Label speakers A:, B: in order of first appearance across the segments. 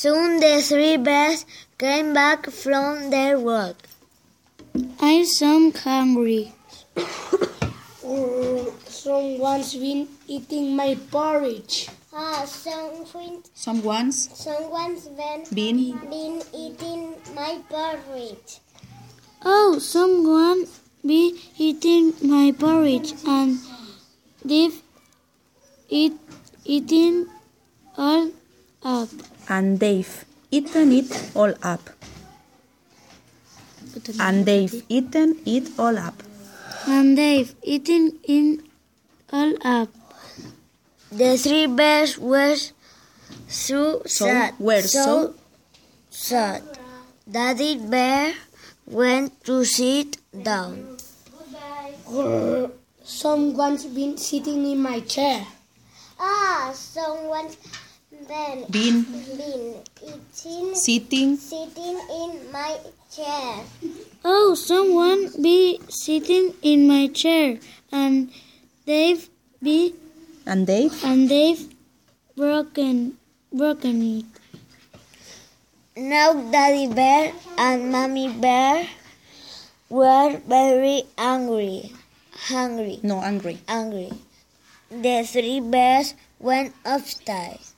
A: Soon the three bears came back from their work.
B: I'm so hungry.
C: Someone's been eating my porridge.
A: Someone's
D: been
A: eating my porridge.
B: Oh, someone be eating my porridge and they've eaten all up.
D: And they've eaten it all up. And they've eaten it all up.
B: And they've eaten it all up.
A: The three bears were so sad. Daddy Bear went to sit down.
C: Someone's been sitting in my chair.
A: Someone's
D: Been
A: sitting
D: sitting
A: in my chair.
B: Oh, someone be sitting in my chair and they've broken it.
A: Now Daddy Bear and Mommy Bear were very angry.
D: Angry.
A: The three bears went upstairs.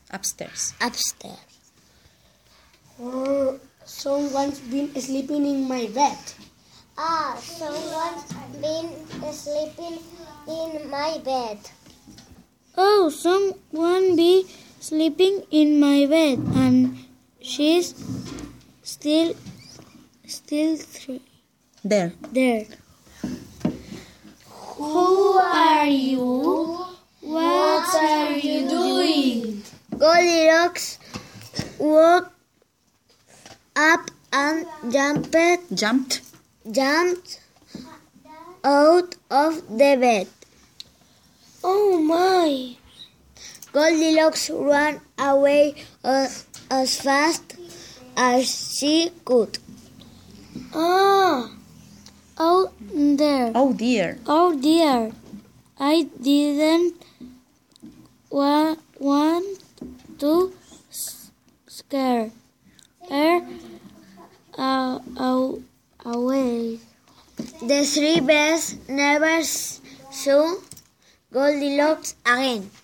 C: Someone's been sleeping in my bed.
A: Someone's been sleeping in my bed.
B: Oh, someone be sleeping in my bed and she's still
D: There.
B: Who are you? What are you doing?
A: Goldilocks woke up and jumped out of the bed.
C: Oh my!
A: Goldilocks ran away as fast as she could.
B: Oh dear.
D: Oh dear.
B: I didn't want to scare her away.
A: The three bears never saw Goldilocks again.